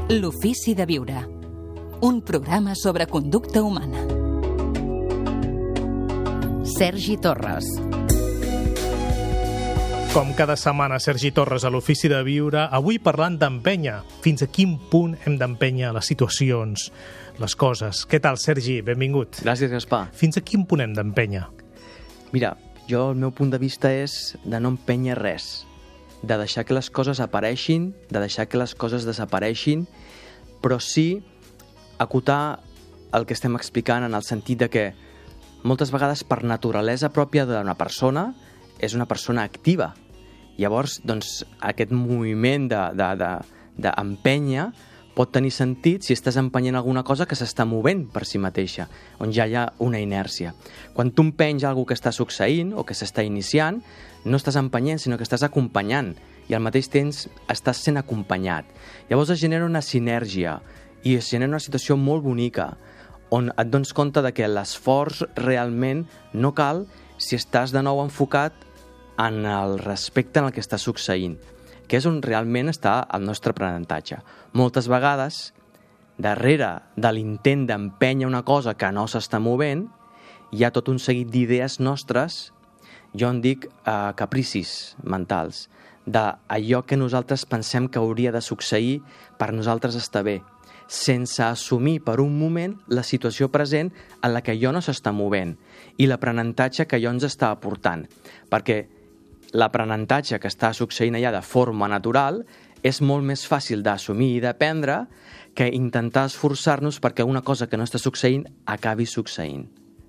L'ofici de viure. Un programa sobre conducta humana. Sergi Torres. Com cada setmana, Sergi Torres a l'Ofici de Viure, avui parlant d'empènyer. Fins a quin punt hem d'empènyer les situacions, les coses. Què tal, Sergi? Benvingut. Gràcies, Gaspar. Fins a quin punt hem d'empènyer? Mira, jo el meu punt de vista és de no empènyer res, de deixar que les coses apareixin, de deixar que les coses desapareixin, però sí acotar el que estem explicant en el sentit de que moltes vegades per naturalesa pròpia d'una persona és una persona activa. Llavors, doncs, aquest moviment d'empènyer pot tenir sentit si estàs empenyent alguna cosa que s'està movent per si mateixa, on ja hi ha una inèrcia. Quan tu empenys alguna que està succeint o que s'està iniciant, no estàs empenyent, sinó que estàs acompanyant, i al mateix temps estàs sent acompanyat. Llavors es genera una sinergia i es genera una situació molt bonica, on et dones compte de que l'esforç realment no cal si estàs de nou enfocat en el respecte en el que està succeint, que és on realment està el nostre aprenentatge. Moltes vegades, darrere de l'intent d'empènyer una cosa que no s'està movent, hi ha tot un seguit d'idees nostres, jo en dic capricis mentals, d'allò que nosaltres pensem que hauria de succeir per nosaltres estar bé, sense assumir per un moment la situació present en la que allò no s'està movent i l'aprenentatge que allò ens està aportant. Perquè l'aprenentatge que està succeint allà de forma natural és molt més fàcil d'assumir i d'aprendre que intentar esforçar-nos perquè una cosa que no està succeint acabi succeint.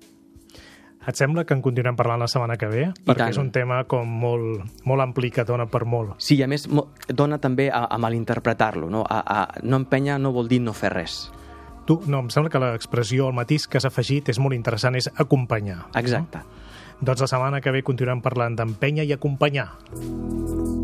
Et sembla que en continuem parlant la setmana que ve? Perquè és un tema com molt ampli que dona per molt. Sí, i a més dona també a malinterpretar-lo. No empènyer no vol dir no fer res. Em sembla que l'expressió, el matís que has afegit és molt interessant, és acompanyar. Exacte. No? Doncs la setmana que ve continuem parlant d'empènyer i acompanyar.